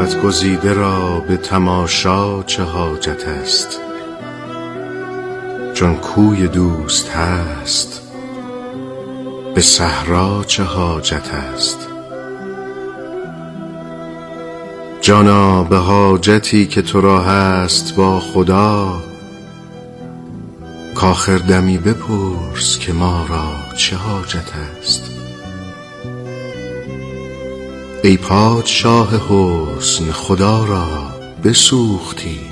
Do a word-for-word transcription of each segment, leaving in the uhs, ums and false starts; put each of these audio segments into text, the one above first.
خلوت گزیده را به تماشا چه حاجت است؟ چون کوی دوست هست به صحرا چه حاجت است؟ جانا به حاجتی که تو را هست با خدا، کآخر دمی بپرس که ما را چه حاجت است؟ ای پادشاه حسن، خدا را بسوختی،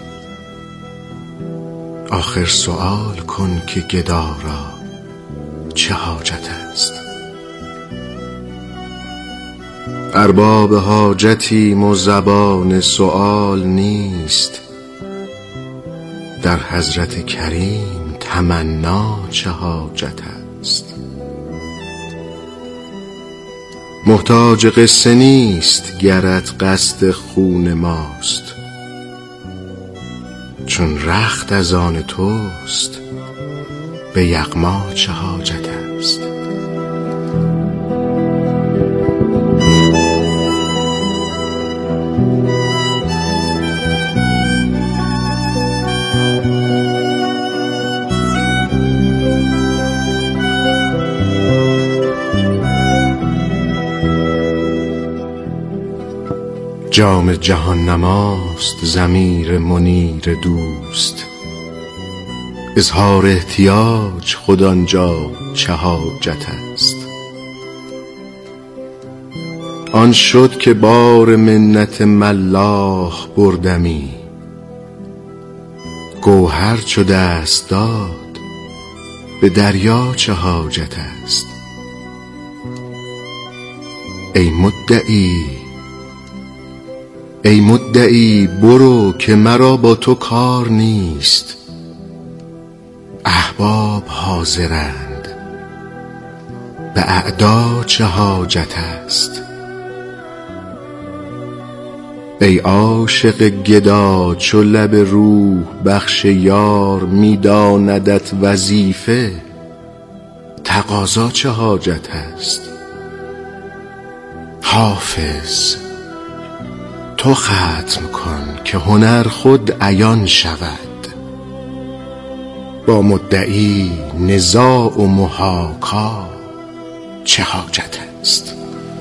آخر سؤال کن که گدا را چه حاجت است؟ ارباب حاجتیم و زبان سؤال نیست، در حضرت کریم تمنا چه حاجت است؟ محتاج قصه نیست گرت قصد خون ماست، چون رخت از آن توست به یغما چه حاجت است؟ جام جهان نماست ضمیر منیر دوست، اظهار احتیاج خود آنجا چه حاجت است؟ آن شد که بار منت ملاح بردمی، گوهر چو دست داد به دریا چه حاجت است؟ ای مدعی ای مدعی برو که مرا با تو کار نیست، احباب حاضرند به اعدا چه حاجت است؟ ای عاشق گدا چو لب روح بخش یار می داندت وظیفه، تقاضا چه حاجت است؟ حافظ تو ختم کن که هنر خود عیان شود، با مدعی نزاع و محاکا چه حاجت است؟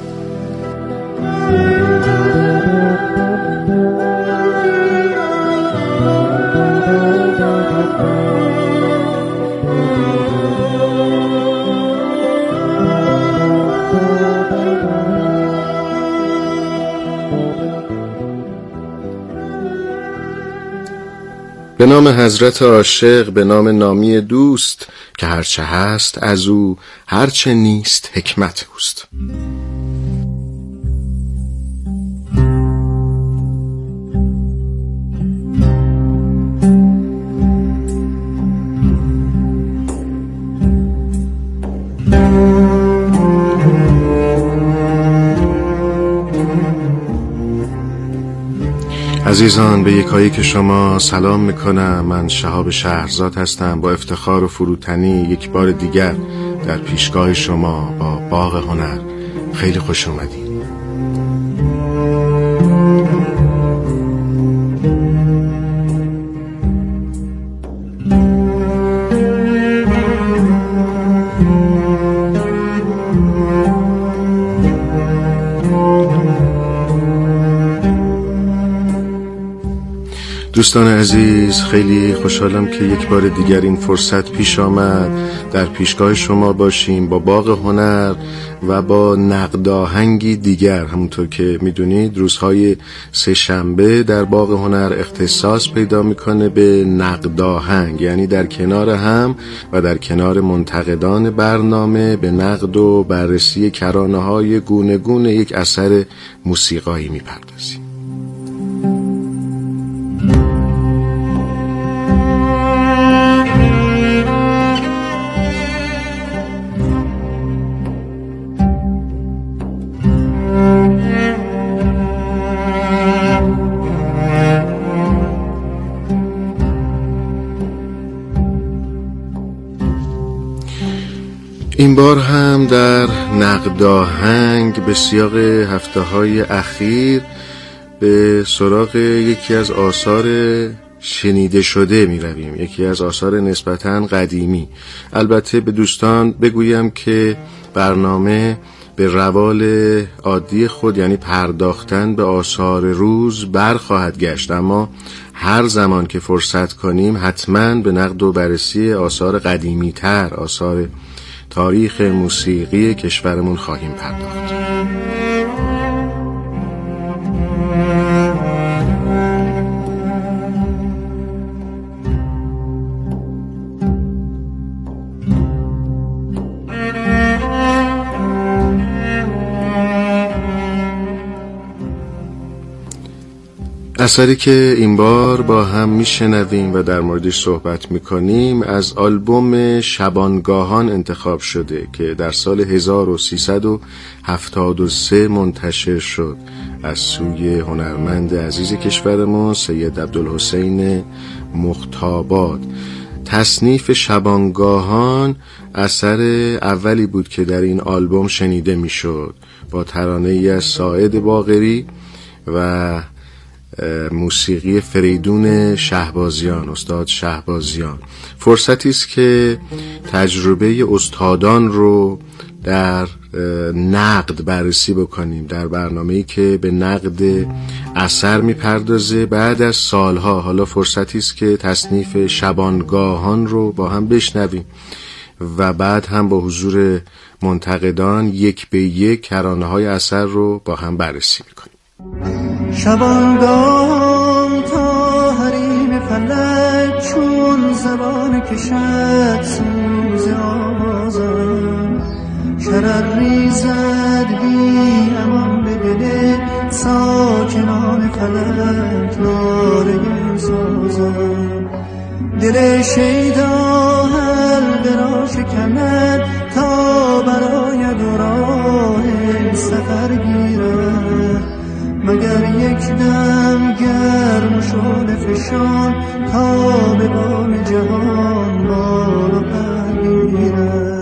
به نام حضرت عاشق، به نام نامی دوست که هرچه هست از او، هرچه نیست حکمت اوست. عزیزان، به یکایی که شما سلام میکنم. من شهاب شهرزاد هستم. با افتخار و فروتنی یک بار دیگر در پیشگاه شما با باغ هنر. خیلی خوش اومدید. دوستان عزیز، خیلی خوشحالم که یک بار دیگر این فرصت پیش آمد در پیشگاه شما باشیم با باغ هنر و با نقد آهنگی دیگر. همونطور که میدونید روزهای سه شنبه در باغ هنر اختصاص پیدا میکنه به نقد آهنگ، یعنی در کنار هم و در کنار منتقدان برنامه به نقد و بررسی کرانه های گونه گونه یک اثر موسیقایی میپردازیم. این بار هم در نقد آهنگ به سیاق هفته های اخیر به سراغ یکی از آثار شنیده شده می رویم، یکی از آثار نسبتاً قدیمی. البته به دوستان بگویم که برنامه به روال عادی خود، یعنی پرداختن به آثار روز، برخواهد گشت، اما هر زمان که فرصت کنیم حتماً به نقد و بررسی آثار قدیمی تر، آثار تاریخ موسیقی کشورمون خواهیم پرداخت. اثری که این بار با هم میشنویم و در موردش صحبت میکنیم از آلبوم شبانگاهان انتخاب شده که در سال هزار و سیصد و هفتاد و سه منتشر شد از سوی هنرمند عزیز کشورمون سید عبدالحسین مختاباد. تصنیف شبانگاهان اثر اولی بود که در این آلبوم شنیده میشد، با ترانه ای از ساعد باقری و موسیقی فریدون شهبازیان، استاد شهبازیان. فرصتی است که تجربه استادان رو در نقد بررسی بکنیم، در برنامه‌ای که به نقد اثر میپردازه بعد از سالها. حالا فرصتی است که تصنیف شبانگاهان رو با هم بشنویم و بعد هم با حضور منتقدان یک به یک ترانه‌های اثر رو با هم بررسی میکنیم. شبانگاه تا حریم فلک چون زبان کشد سوز آوازم، شرر ریزد بی امان به دل ساکنان فلک ناله سازم. دل شیدا حلقه را شکند تا براید و راه سفر گیرد، مگر یک دم گرم و شعله فشان تا به بام جهان بالا پر گیرد.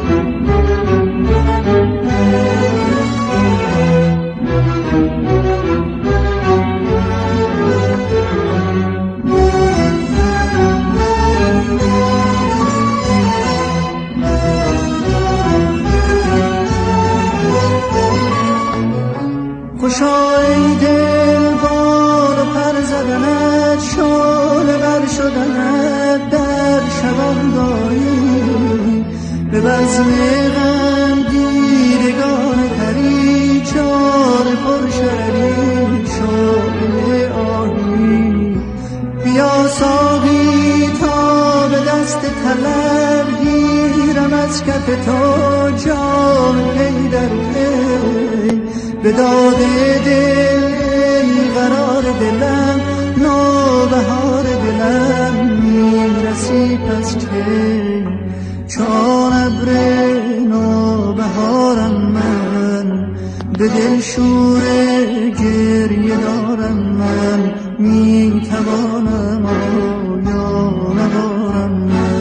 خوشای دل بال و پر زدنت، شعله بر شدنت در شبانگاهی، به بزم غم دیدگان پری چار پر شرری شعله آهی. بیا ساقی تا به دست طلب گیرم از کف تو جام پی در پی، به داد دل ای قرار دلم نوبهار دلم میرسی پس که چون ابر نوبهارم من، به دل شور گریه دارم من، میتوانم آیا ندارم من.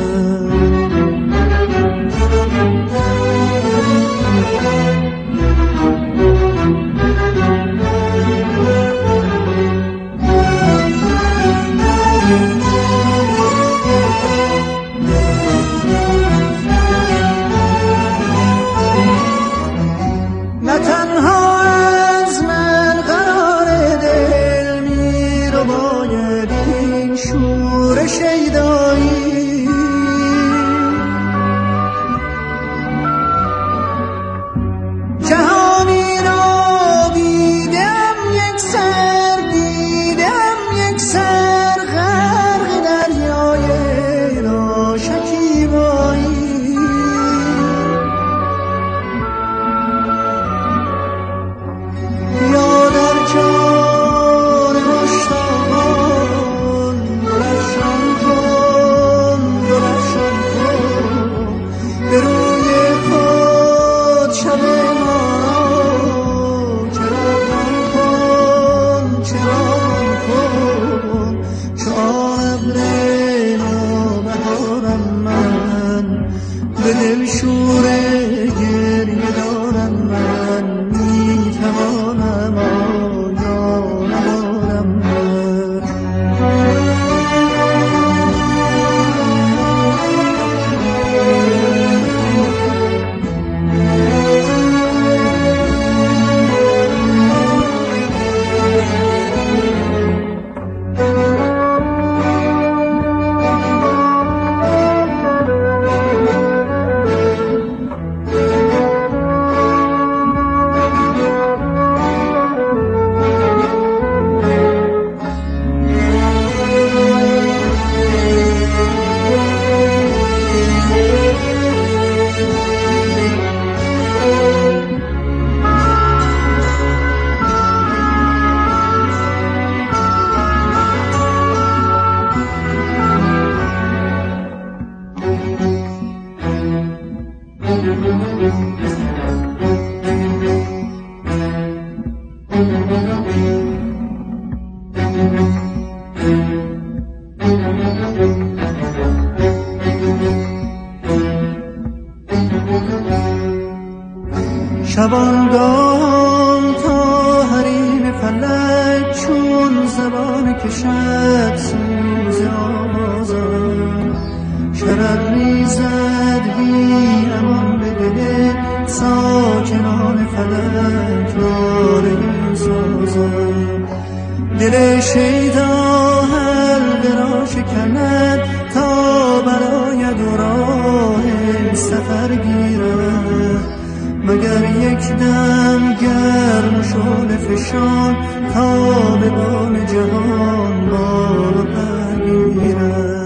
شبانگاه تا حریم فلک چون زبان کشد سوز آوازم شرر ریزد بی امان به دل ساکنان فلک ناله سازم دل شیدا حلقه را شکند تا براید و راه سفر گیرد مگر یک دم گرم و شعله فشان تا به بام جهان بال و پر گیرد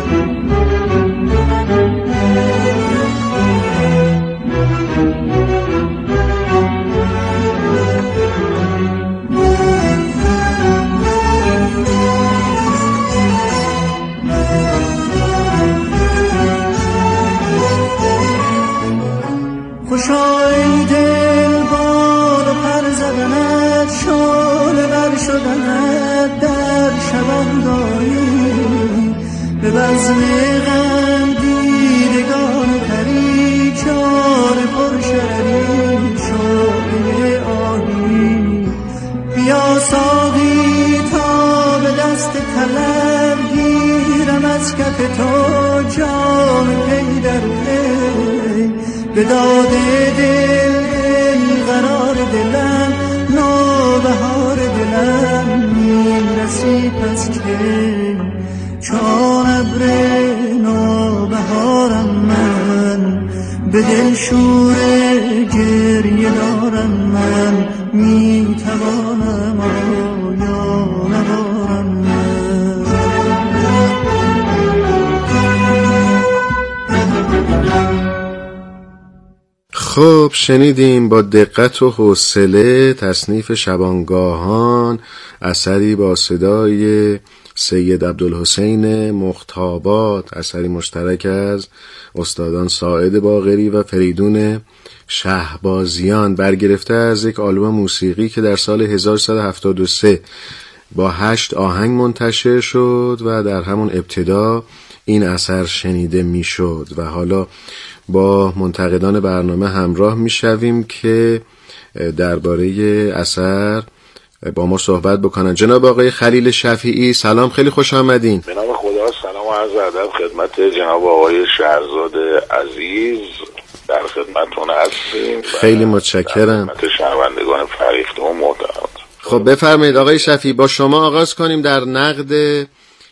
خوشای دل بال و پر زدنت شعله بر شدنت در شبانگاهی به بزم غم دیدگان پری چار پر شرری شعله آهی بیا ساقی تا به دست طلب گیرم از کف تو جام پی در پی به داد دل دل قرار دلم نوبهار دلم میرسی پس که چون ابر نوبهارم من به دل شور گریه دارم من میتوانم آیا ندارم من خب شنیدیم با دقت و حوصله تصنیف شبانگاهان، اثری با صدای سید عبدالحسین مختابات، اثری مشترک از استادان ساعد باقری و فریدون شهبازیان، برگرفته از یک آلبوم موسیقی که در سال هزار و سیصد و هفتاد و سه با هشت آهنگ منتشر شد و در همون ابتدا این اثر شنیده میشد و حالا با منتقدان برنامه همراه میشویم که درباره اثر با ما صحبت بکنن. جناب آقای خلیل شفیعی سلام، خیلی خوش آمدین. به نام خدا سلام و عرض ادب خدمت جناب آقای شهرزاد عزیز، در خدمتتون هستیم. خیلی متشکرم. خدمت شنوندگان فریفته و محترم. خب بفرمایید آقای شفیعی، با شما آغاز کنیم در نقد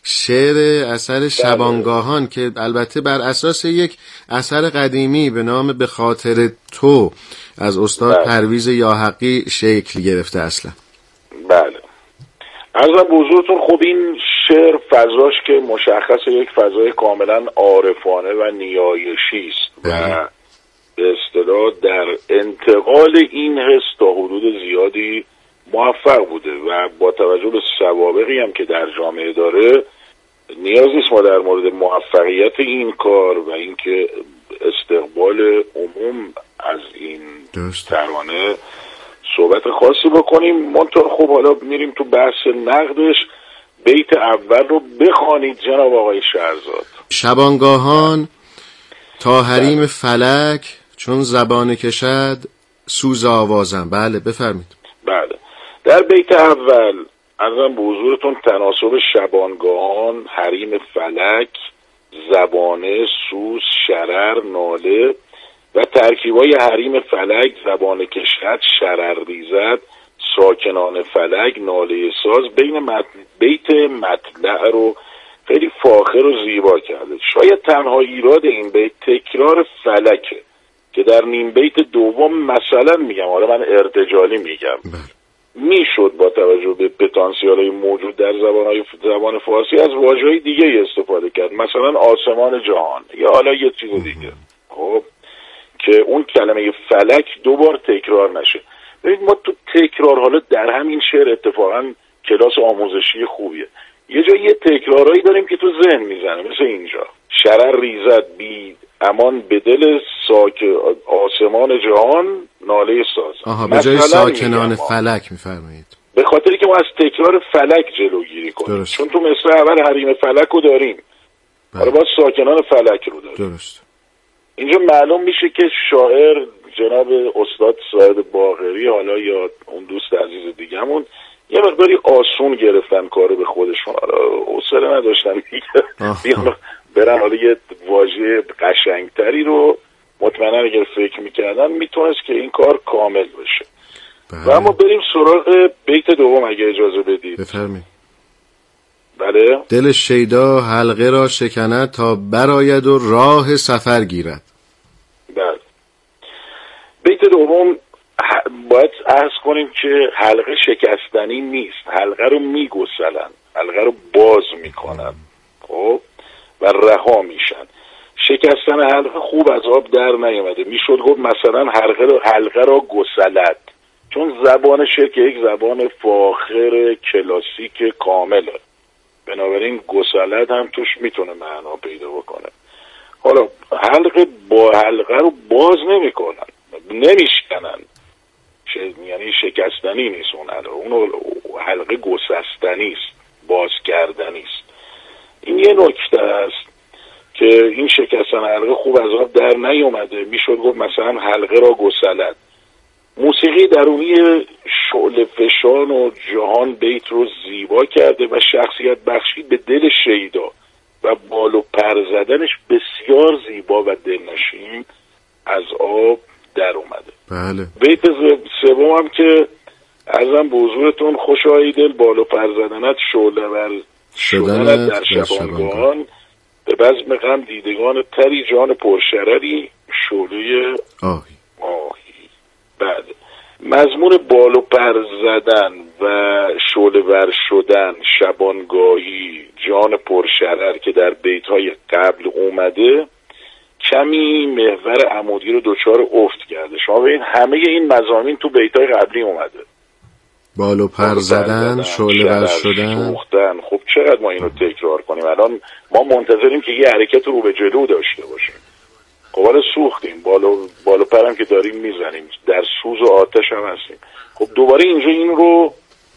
شعر اثر شبانگاهان که البته بر اساس یک اثر قدیمی به نام به خاطر تو از استاد بله. پرویز یاحقی شکل گرفته اصلا. بله عرضم به حضورتون. خب این شعر فضاش که مشخص یک فضای کاملا عارفانه و نیایشی است و به اصطلاح در انتقال این حس تا حدود زیادی موفق بوده و با توجه به سوابقی هم که در جامعه داره نیاز نیست ما در مورد موفقیت این کار و اینکه استقبال عموم از این ترانه صحبت خاصی بکنیم. منطور خب حالا میریم تو بحث نقدش. بیت اول رو بخوانید جناب آقای شهرزاد. شبانگاهان تا حریم فلک چون زبان کشد سوز آوازم. بله بفرمید. بله در بیت اول عرضم به حضورتون تناسب شبانگاهان، حریم فلک، زبانه، سوز، شرر، ناله و ترکیبای حریم فلک، زبانه کشد، شرر ریزد، ساکنان فلک، ناله ساز بین مت... بیت مطلع رو خیلی فاخر و زیبا کرده. شاید تنها ایراد این بیت تکرار فلکه که در نیم بیت دوم مثلا میگم، حالا من ارتجالی میگم، میشد با توجه به پتانسیل‌های موجود در زبان‌های زبان فارسی از واژه‌های دیگه استفاده کرد، مثلا آسمان جهان یا حالا یه چیز دیگه، خب که اون کلمه فلک دو بار تکرار نشه. ببینید ما تو تکرار، حالا در همین شعر اتفاقا کلاس آموزشی خوبیه، یه جایی یه تکرارایی داریم که تو ذهن میزنه، مثل اینجا شرر ریزد بی امان به دل ساک آسمان جهان ناله ساز. آها، به جای ساکنان فلک میفرمایید. به خاطری که ما از تکرار فلک جلوگیری کنیم. درست. چون تو مثل اول حریم فلک رو داریم، حالا باید ساکنان فلک رو داریم. درست. اینجا معلوم میشه که شاعر جناب استاد سعید باقری، حالا یا اون دوست عزیز دیگه‌مون، یه مقداری آسون گرفتن کارو به خودشون، حوصله نداشتن دیگه برن حالا یه واژه قشنگتری رو مطمئنا اگر فکر میکردن میتونست که این کار کامل بشه. بله. و اما بریم سراغ بیت دوم اگه اجازه بدید. بفرمایید. بله. دل شیدا حلقه را شکند تا براید و راه سفر گیرد. بله. بیت دوم باید عرض کنیم که حلقه شکستنی نیست، حلقه رو میگسلن، حلقه رو باز میکنن خب و رها میشن. شکستن حلقه خوب از آب در نیامده، میشد گفت مثلا حلقه رو حلقه را گسلد، چون زبان شعر که یک زبان فاخر کلاسیک کامله، بنابراین گسلد هم توش میتونه معنا پیدا بکنه. حالا حلقه با حلقه رو باز نمیکنن، نمیشکنن، یعنی شکستنی نیست اون حلقه، اون حلقه گسستنی است، باز کردنی است. این یه نکته است که این شکستن حلقه خوب از آب در نیومده، میشد گفت مثلا حلقه را گسلد. موسیقی درونی شعله فشان و جهان بیت رو زیبا کرده و شخصیت بخشی به دل شیدا و بال و پر زدنش بسیار زیبا و دلنشین از آب در اومده. بله. بیت سوم هم که ازم به حضورتون خوش آیی دل بال و پر زدنت شعله ور شدنت در شبانگاهان، به بزم غم دیدگان تری جان پرشرری شعله آهی. آهی. بعد مضمون بال و پر زدن و شعله ور شدن، شبانگاهی، جان پرشرر که در بیت‌های قبل اومده کمی محور عمودی رو دوچار افت کرده. شما ببین همه این مضامین تو بیت‌های قبلی اومده، بال و پر زدن، شعله ور شدن، سوختن. خب چقدر ما اینو تکرار کنیم؟ الان ما منتظریم که یه حرکت رو به جلو داشته باشیم. خب حالا سوختیم، بالو بالو پرم که داریم میزنیم، در سوز و آتش هم هستیم. خب دوباره اینجا این رو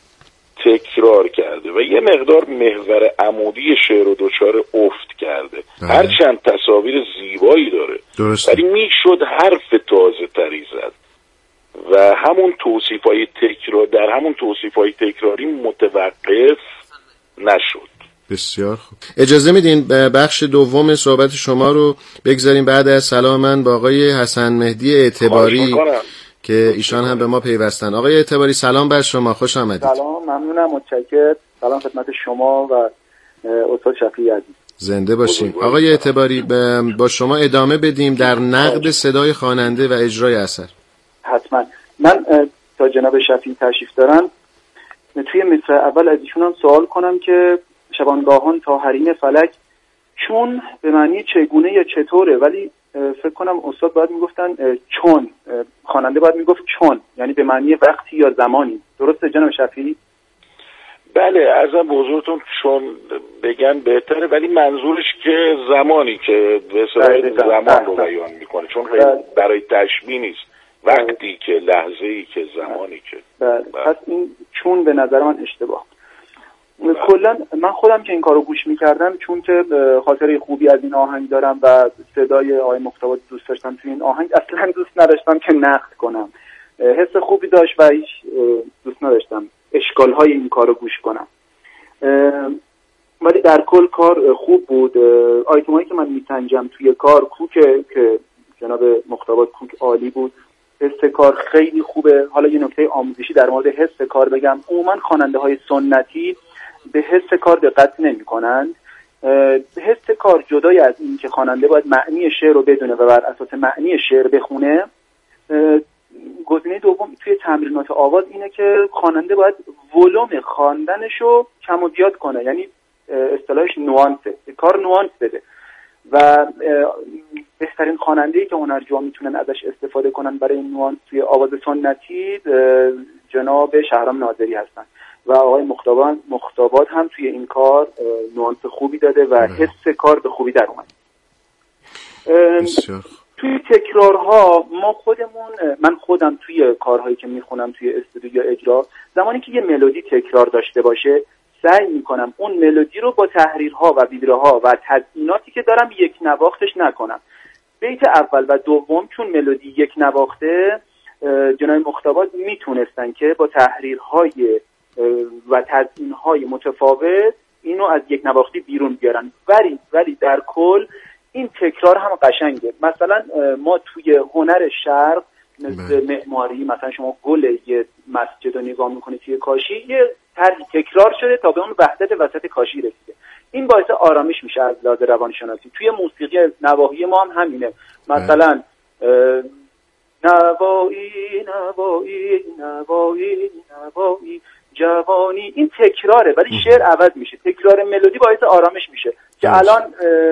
تکرار کرده و یه مقدار محور عمودی شعر رو دوچار افت کرده. هرچند تصاویر زیبایی داره ولی میشد حرف تازه تری زد و همون توصیفای تکرار در همون توصیفای تکراری متوقف نشد. بسیار خوب. اجازه میدین بخش دوم صحبت شما رو بگذاریم بعد از سلام من با آقای حسن مهدی اعتباری که ایشان هم به ما پیوستن. آقای اعتباری سلام بر شما، خوش آمدید. سلام، ممنونم، متشکرم. سلام خدمت شما و استاد شفیعی عزیز. زنده باشین. آقای اعتباری با شما ادامه بدیم در نقد صدای خواننده و اجرای اثر. حتما. من تا جناب شفیعی تشریف دارن توی مصرع اول از ایشون هم سوال کنم که شبانگاهان تا حریم فلک چون به معنی چگونه یا چطوره، ولی فکر کنم استاد باید میگفتن چون، خواننده باید میگفت چون، یعنی به معنی وقتی یا زمانی. درسته جناب شفیعی؟ بله، ارزم به حضورتون چون بگن بهتره، ولی منظورش که زمانی که به اصطلاح زمان رو بیان میکنه، چون برای تشبیه نیست، وقتی که، لحظه‌ای که، زمانی که. بله. پس این چون به نظر من اشتباه. کلا من خودم که این کارو گوش میکردم، چون که خاطره خوبی از این آهنگ دارم و صدای آقای مختبات دوست داشتم توی این آهنگ، اصلا دوست نداشتم که نقد کنم، حس خوبی داشت و هیچ دوست نداشتم اشکال‌های این کارو گوش کنم، ولی در کل کار خوب بود. آیتمایی که من میسنجم توی کار، کوک که جناب مختبات کوک عالی بود، حس کار خیلی خوبه. حالا یه نکته آموزشی در مورد حس کار بگم، عموما خواننده های سنتی به حس کار دقت نمی کنند. حس کار جدای از این که خواننده باید معنی شعر رو بدونه و بر اساس معنی شعر بخونه، گزینه دوم توی تمرینات آواز اینه که خواننده باید ولوم خواندنش رو کم و زیاد کنه، یعنی اصطلاحش نوانسه، کار نوانس بده و بهترین خواننده‌ای که هنرجوها میتونن ازش استفاده کنن برای این نوانس توی آواز سنتی جناب شهرام ناظری هستن و آقای مختبات مختبات هم توی این کار نوانس خوبی داده و حس کار به خوبی در اومد. بسیار. توی تکرارها ما خودمون، من خودم توی کارهایی که میخونم توی استودیو یا اجرا، زمانی که یه ملودی تکرار داشته باشه سعی میکنم اون ملودی رو با تحریرها و ویبره‌ها و تزییناتی که دارم یک نواختش نکنم. بیت اول و دوم چون ملودی یک نواخته، جناب مختبات میتونستن که با تحریرهای و تزیینهای متفاوت اینو از یک نواختی بیرون بیارن، ولی ولی در کل این تکرار هم قشنگه. مثلا ما توی هنر شرق مثل معماری، مثلا شما گل یه مسجد رو نگاه میکنید توی کاشی، یه طرحی تکرار شده تا به اون وحدت وسط کاشی رسیده. این باعث آرامش میشه از لحاظ روانشناسی. توی موسیقی نواحی ما هم همینه. مثلا نوایی نوایی نوایی نوایی جوانی، این تکراره ولی شعر عوض میشه. تکرار ملودی باعث آرامش میشه که الان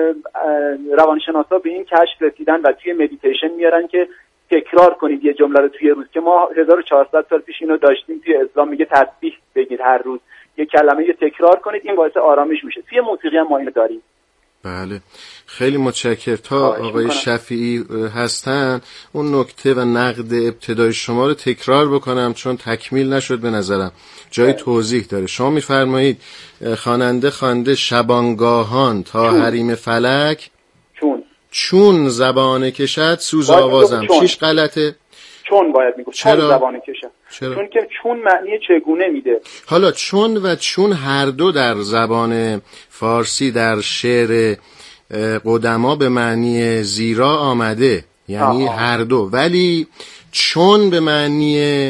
روانشناسا به این کشف رسیدن و توی مدیتیشن میارن که تکرار کنید یه جمله رو توی روز، که ما هزار و چهارصد سال پیش اینو داشتیم توی اسلام، میگه تسبیح بگید هر روز یه کلمه رو تکرار کنید، این باعث آرامش میشه. توی موسیقی هم ما اینو داریم. بله خیلی متشکرم. تا آقای شفیعی هستن اون نکته و نقد ابتدای شما رو تکرار بکنم چون تکمیل نشد به نظرم، جای توضیح داره. شما میفرمایید خواننده خوانده شبانگاهان تا حریم فلک چون چون زبانه کشد سوز آوازم. چیش غلطه؟ چون باید میگه چون زبانه کشد. چرا؟ چون که چون معنی چگونه میده. حالا چون و چون هر دو در زبان فارسی در شعر قدما به معنی زیرا آمده، یعنی آه. هر دو، ولی چون به معنی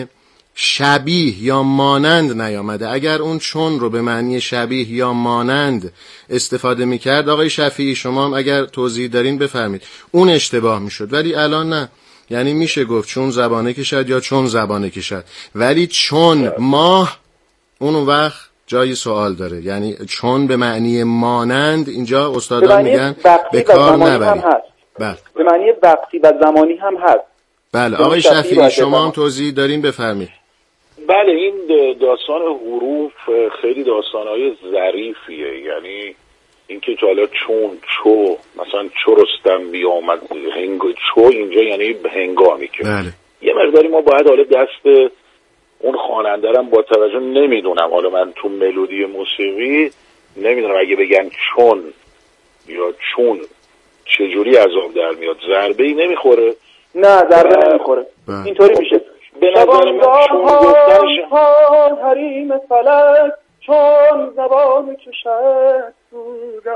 شبیه یا مانند نیامده. اگر اون چون رو به معنی شبیه یا مانند استفاده میکرد آقای شفیعی، شما هم اگر توضیح دارین بفرمید، اون اشتباه میشد، ولی الان نه. یعنی میشه گفت چون زبانه کشد یا چون زبانه کشد، ولی چون ماه اون وقت جای سوال داره. یعنی چون به معنی مانند اینجا استادان میگن به کار نبرید. بله. به معنی وقتی و زمانی هم هست. بله آقای شفیعی شما هم توضیح دارین بفرمید. بله این داستان حروف خیلی داستانهای ظریفیه. یعنی اینکه حالا چون چو مثلا چو رستم بیامد هنگ چو اینجا یعنی هنگامی که بله. یه مقداری ما باید حالا دست اون خواننده رو با توجه، نمیدونم حالا من تو ملودی موسیقی نمیدونم اگه بگن چون یا چون چجوری عذاب در میاد، ضربه ای نمیخوره؟ نه ضربه نمیخوره. اینطوری میشه به نظر من چون گفتنش حریم فلک چون زبان کشد سوز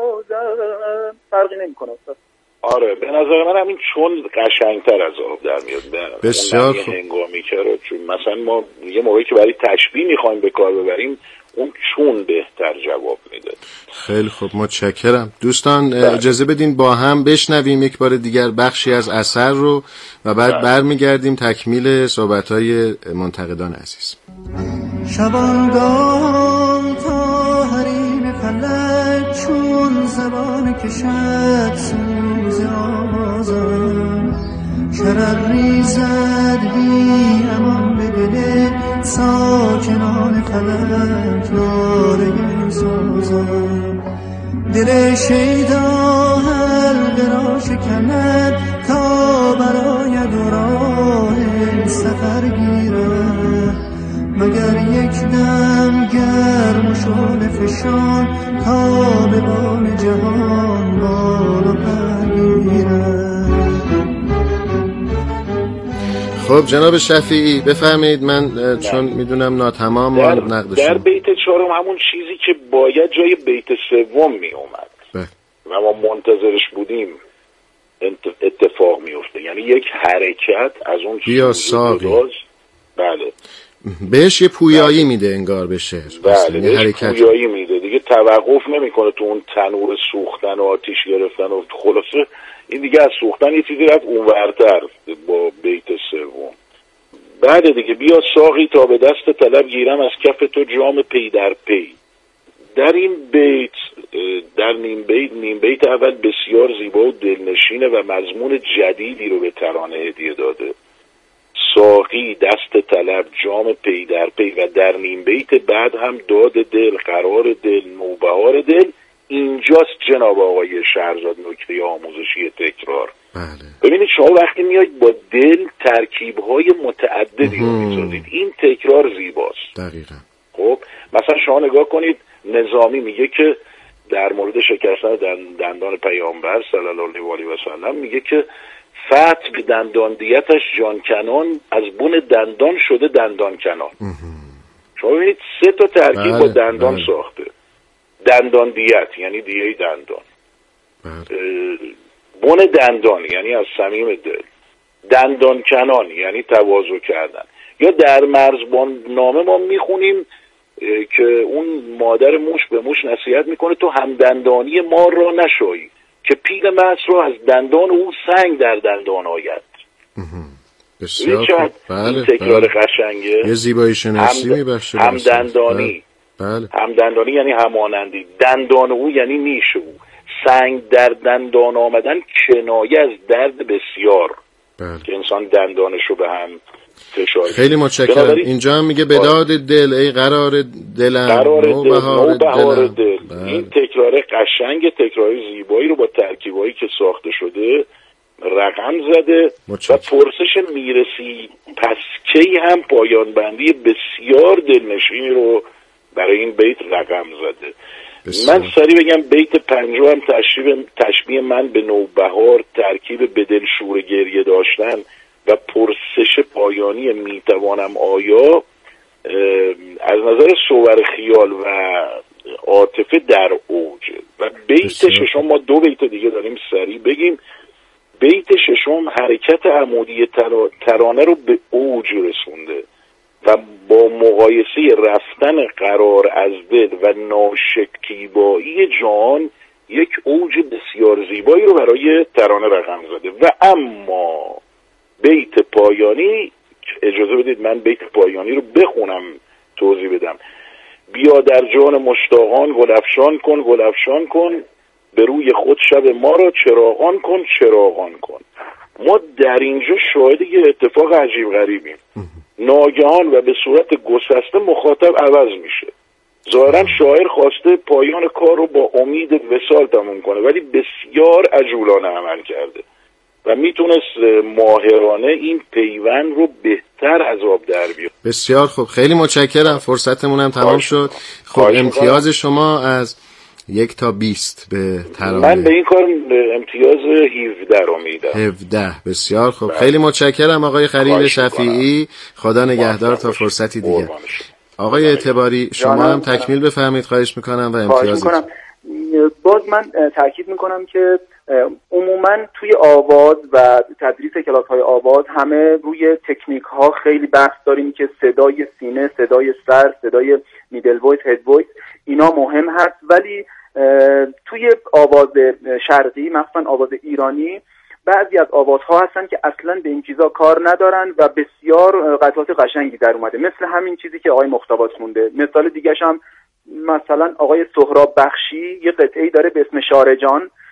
آوازم، فرقی نمیکنه استاد. آره به نظر من همین چون قشنگتر از آب در میاد. بسیار خوب. هنگامی که رو چون مثلا ما یه موقعی که برای تشبیه میخوایم به کار ببریم اون چون بهتر جواب میده. خیلی خوب متشکرم. دوستان بله. اجازه بدین با هم بشنویم یک بار دیگر بخشی از اثر رو و بعد بله. برمیگردیم تکمیل صحبت‌های منتقدان عزیز. شبانگاه تا حریم فلک چون زبان کشد سوز آوازم، شرر ریزد بی امان به دل ساکنان فلک ناله سازم، دل شیدا حلقه را شکند تا براید و راه سفر گیرد، مگر یک دم گرم و شعله فشان تا به بام جهان بالا پر گیرد. خب جناب شفیعی بفرمایید. من چون میدونم ناتمام در, نقد در بیت چهارم همون چیزی که باید جای بیت سوم می اومد و ما منتظرش بودیم اتفاق میفته. یعنی یک حرکت از اون بیا ساقی. بله بهش یه پویایی بله. میده انگار به شعر. بله بهش حرکت پویایی میده دیگه، توقف نمیکنه تو اون تنور سوختن و آتیش گرفتن و خلاصه این دیگه از سوختن یه چیزی رفت اونورتر با بیت سوم. بعد دیگه بیا ساقی تا به دست طلب گیرم از کف تو جام پی در پی. در این بیت در نیم بیت نیم بیت اول بسیار زیبا و دلنشینه و مضمون جدیدی رو به ترانه هدیه داده. ساقی دست طلب جام پی در پی و در نیم بیت بعد هم داد دل قرار دل نوبهار دل اینجاست جناب آقای شهرزاد نکته آموزشی تکرار. بله. ببینید شما وقتی میایید با دل ترکیب‌های متعددی رو می‌سازید، این تکرار زیباست. دقیقاً. خب مثلا شما نگاه کنید، نظامی میگه که در مورد شکستن دندان پیامبر صلی الله علیه و سلم میگه که فتح به دندان دیتش جان کنان، از بن دندان شده دندان کنان. شما ببینید سه تا ترکیب بله، با دندان بله. ساخته. دندان دیت یعنی دیه دندان، بله. بن دندان یعنی از صمیم دل، دندان کنان یعنی تواضع کردن. یا در مرزبان نامه ما میخونیم که اون مادر موش به موش نصیحت میکنه تو هم دندانی مار را نشایی که پیل مست را از دندان او سنگ در دندان آید. بسیار خوب. بله، این تکرار بله. قشنگه یه زیبایی شناسی میبخشه. هم دندانی. بله. هم دندانی یعنی همانندی، دندان او یعنی نیش او، سنگ در دندان آمدن کنایه از درد بسیار. بله. که انسان دندانشو به هم فشار. خیلی متشکرم. اینجا هم میگه بداد دل ای قرار دلم، قرار دل، نو بهار دل. بله. این تکرار قشنگ، تکرار زیبایی رو با ترکیبایی که ساخته شده رقم زده متشکرم. و پرسش میرسی پس کی هم پایان بندی بسیار دلنشینی رو برای این بیت رقم زده. بسیار. من سریع بگم بیت پنجم هم تشبیه, تشبیه من به نوبهار، ترکیب به دل شور گریه داشتن و پرسش پایانی میتوانم آیا از نظر صور خیال و عاطفه در اوجه. و بیت ششم ما دو بیت دیگه داریم سریع بگیم. بیت ششم حرکت عمودی ترانه رو به اوج رسونده و با مقایسه رفتن قرار از دل و ناشکیبایی جان یک اوج بسیار زیبایی رو برای ترانه رقم زده. و اما بیت پایانی، اجازه بدید من بیت پایانی رو بخونم توضیح بدم. بیا در جان مشتاقان گلفشان کن گلفشان کن، به روی خود شب ما را چراغان کن چراغان کن. ما در اینجا شاهد یه اتفاق عجیب غریبیم. ناگهان و به صورت گسسته مخاطب عوض میشه. ظاهرا شاعر خواسته پایان کار رو با امید وصال تموم کنه ولی بسیار عجولانه عمل کرده و میتونست ماهرانه این پیوند رو بهتر از آب در بیاره. بسیار خوب، خیلی متشکرم. فرصتمون هم تمام شد. خب امتیاز شما از یک تا بیست به ترانه. من به این کار امتیاز هفده رو میدم. هفده. بسیار خوب. بله. خیلی متشکرم آقای خلیل شفیعی. خدا نگهدار تا فرصتی دیگه. آقای اعتباری شما هم تکمیل بفرمایید خواهش میکنم و امتیاز میکنم. باز من تاکید میکنم که عموما توی آواز و تدریس کلاس های آواز همه روی تکنیک ها خیلی بحث داریم که صدای سینه، صدای سر، صدای میدل وایس، هد وایس اینا مهم هست، ولی توی آواز شرقی مخصوصا آواز ایرانی بعضی از آوازها هستن که اصلا به این چیزا کار ندارن و بسیار قطعات قشنگی در اومده، مثل همین چیزی که آقای مختباس خونده. مثال دیگه‌ش هم مثلا آقای سهراب بخشی یه قطعه‌ای داره به اسم شارجان